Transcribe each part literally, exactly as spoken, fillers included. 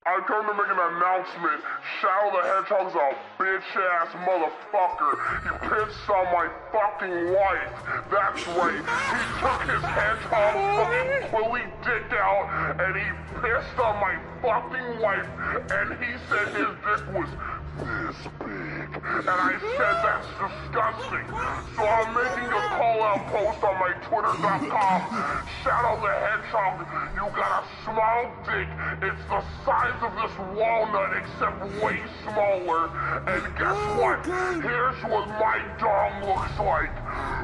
I come to make an announcement. Shadow the Hedgehog's a bitch-ass motherfucker. He pissed on my fucking wife. That's right. He took his hedgehog fucking quilly dick out and he pissed on my fucking wife and he said his dick was this big. And I said that's disgusting. So I'm making a call-out post on my twitter dot com. Shadow the Hedgehog, you got a small dick. It's the size of this walnut except way smaller. And guess what? Here's what my dong looks like.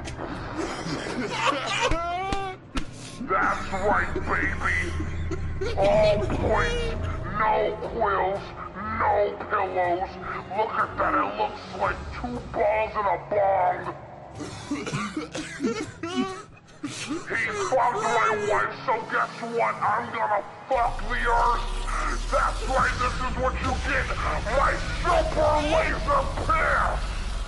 That's right, baby. All points, no quills, no pillows. Look at that, it looks like two balls in a bong. He fucked my wife, so guess what? I'm gonna fuck the earth. That's right, this is what you get. My super laser piss.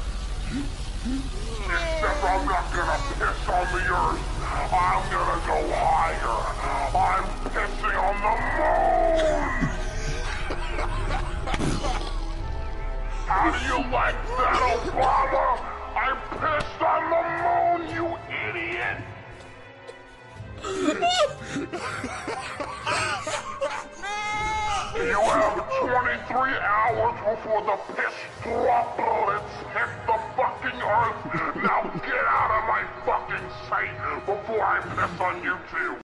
Except I'm not gonna piss on the earth. I'm gonna go higher. I'm pissing on the moon. How do you like that, Obama? I pissed on the moon, you idiot! You have twenty-three hours before the piss droplets hit the fucking earth. Now get out of my fucking sight before I piss on you too.